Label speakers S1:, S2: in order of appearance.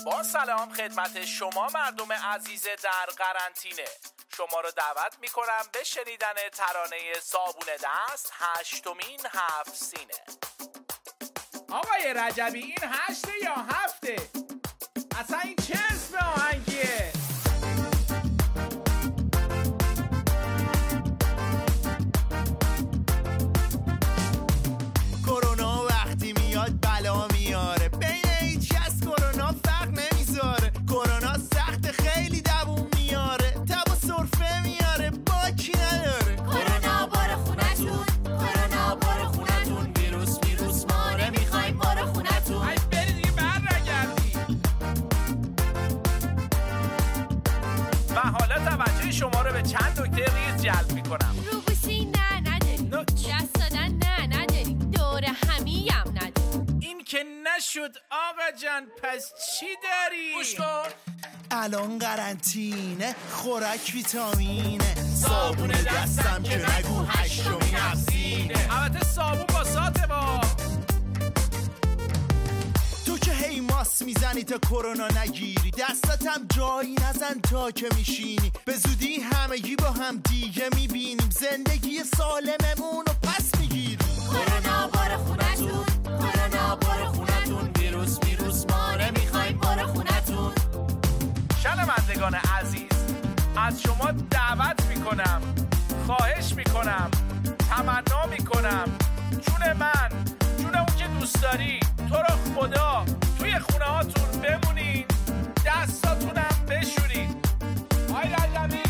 S1: با سلام خدمت شما مردم عزیز در قرنطینه. شما رو دعوت میکنم به شنیدن ترانه صابون دست 8مین 7 سینه.
S2: آقای رجبی این 8 یا 7؟ اصلا این چه اسم آهنگیه؟
S3: کرونا وقتی میاد بلا میاره، بین هیچ کس کرونا فرق نمیذاره. کرونا سخت خیلی دووم میاره، تب و سرفه میاره باکی نداره.
S4: کرونا بار خونتون، کرونا بار خونتون، ویروس ما نمیخوایم بار خونتون.
S2: ای بری دیگه برنگردی.
S1: و حالا توجه شما رو به چند نکته ریز جلب میکنم.
S4: روبوسی نه نداریم، دست دادن نه نداریم، دور همی هم نداریم.
S2: این که نشد آقا جان، پس چی داری؟
S1: گوش کن.
S3: الان قرنطینه، خوراک ویتامینه، صابون دستم که نگو 8مین 7 سینه.
S2: البته صابون با ساته با.
S3: تو که هی ماس میزنی تا کرونا نگیری، دستاتم جایی نزن تا که میشینی. به زودی همگی با هم دیگه میبینیم، زندگی سالممون رو پس میگیریم.
S4: کرونا بار خونتون، کرونا بار خونتون، ویروس ما نمیخوایم بار خونتون.
S1: شنوندگان عزیز، از شما دعوت میکنم، خواهش میکنم، تمنا میکنم، جون من، جون اون که دوست داری، تو رو خدا توی خونه هاتون بمونین، دستاتونم بشورین. آی رجبی